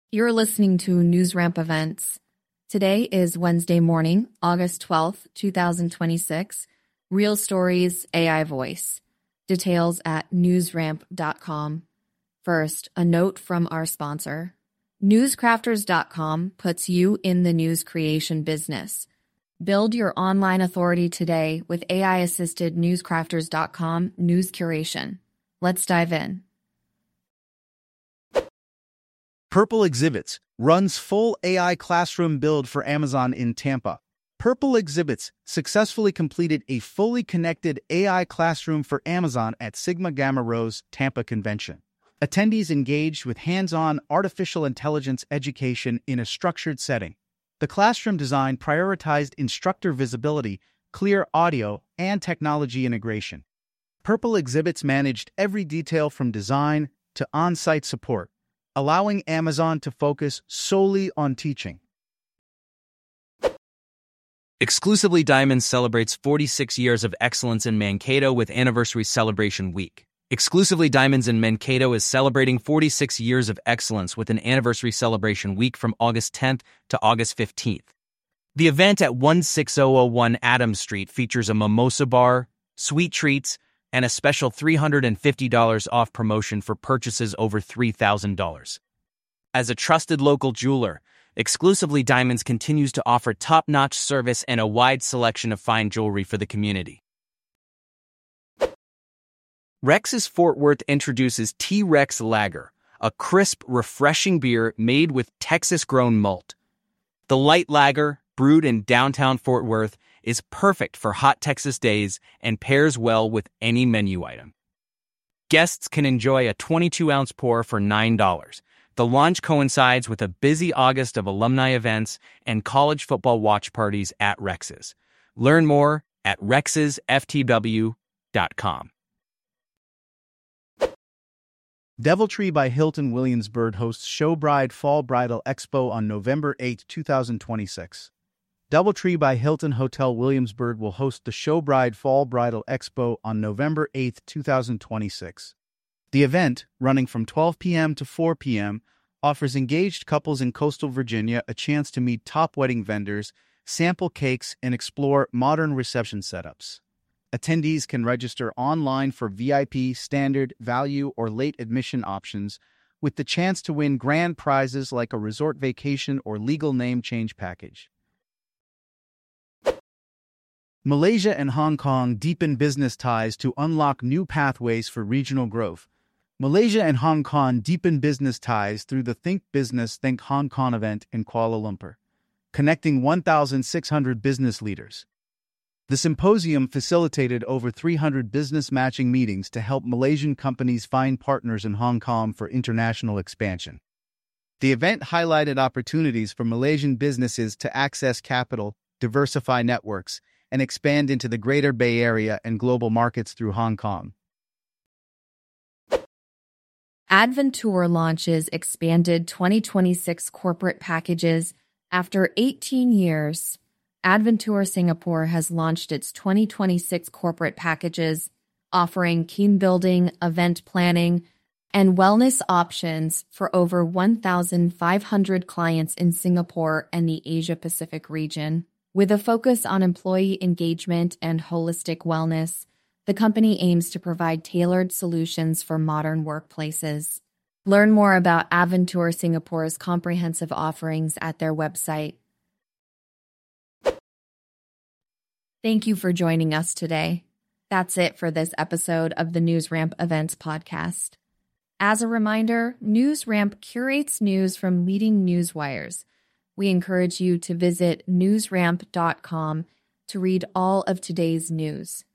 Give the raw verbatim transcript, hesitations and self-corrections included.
You're listening to NewsRamp Events. Today is Wednesday morning, August twelfth, twenty twenty-six. Real Stories A I Voice. Details at newsramp dot com. First, a note from our sponsor. newscrafters dot com puts you in the news creation business. Build your online authority today with A I-assisted newscrafters dot com news curation. Let's dive in. Purple Exhibits runs full A I classroom build for Amazon in Tampa. Purple Exhibits successfully completed a fully connected A I classroom for Amazon at Sigma Gamma Rho's Tampa convention. Attendees engaged with hands-on artificial intelligence education in a structured setting. The classroom design prioritized instructor visibility, clear audio, and technology integration. Purple Exhibits managed every detail from design to on-site support, allowing Amazon to focus solely on teaching. Exclusively Diamonds celebrates forty-six years of excellence in Mankato with Anniversary Celebration Week. Exclusively Diamonds in Mankato is celebrating forty-six years of excellence with an Anniversary Celebration Week from August tenth to August fifteenth. The event at one six zero zero one Adams Street features a mimosa bar, sweet treats, and a special three hundred fifty dollars off promotion for purchases over three thousand dollars. As a trusted local jeweler, Exclusively Diamonds continues to offer top-notch service and a wide selection of fine jewelry for the community. Rex's Fort Worth introduces T-Rex Lager, a crisp, refreshing beer made with Texas-grown malt. The light lager, brewed in downtown Fort Worth, is perfect for hot Texas days and pairs well with any menu item. Guests can enjoy a twenty-two ounce pour for nine dollars. The launch coincides with a busy August of alumni events and college football watch parties at Rex's. Learn more at rexes f t w dot com. DevilTree by Hilton Williamsburg hosts Showbride Fall Bridal Expo on November eighth, twenty twenty-six. DevilTree by Hilton Hotel Williamsburg will host the Showbride Fall Bridal Expo on November eighth, twenty twenty-six. The event, running from twelve p.m. to four p.m., offers engaged couples in coastal Virginia a chance to meet top wedding vendors, sample cakes, and explore modern reception setups. Attendees can register online for V I P, standard, value, or late admission options, with the chance to win grand prizes like a resort vacation or legal name change package. Malaysia and Hong Kong deepen business ties to unlock new pathways for regional growth. Malaysia and Hong Kong deepen business ties through the Think Business Think Hong Kong event in Kuala Lumpur, connecting one thousand six hundred business leaders. The symposium facilitated over three hundred business matching meetings to help Malaysian companies find partners in Hong Kong for international expansion. The event highlighted opportunities for Malaysian businesses to access capital, diversify networks, and expand into the Greater Bay Area and global markets through Hong Kong. Adventure launches expanded twenty twenty-six corporate packages after eighteen years. Adventure Singapore has launched its twenty twenty-six corporate packages, offering team building, event planning, and wellness options for over one thousand five hundred clients in Singapore and the Asia-Pacific region. With a focus on employee engagement and holistic wellness, the company aims to provide tailored solutions for modern workplaces. Learn more about Adventure Singapore's comprehensive offerings at their website. Thank you for joining us today. That's it for this episode of the NewsRamp Events podcast. As a reminder, NewsRamp curates news from leading news wires. We encourage you to visit newsramp dot com to read all of today's news.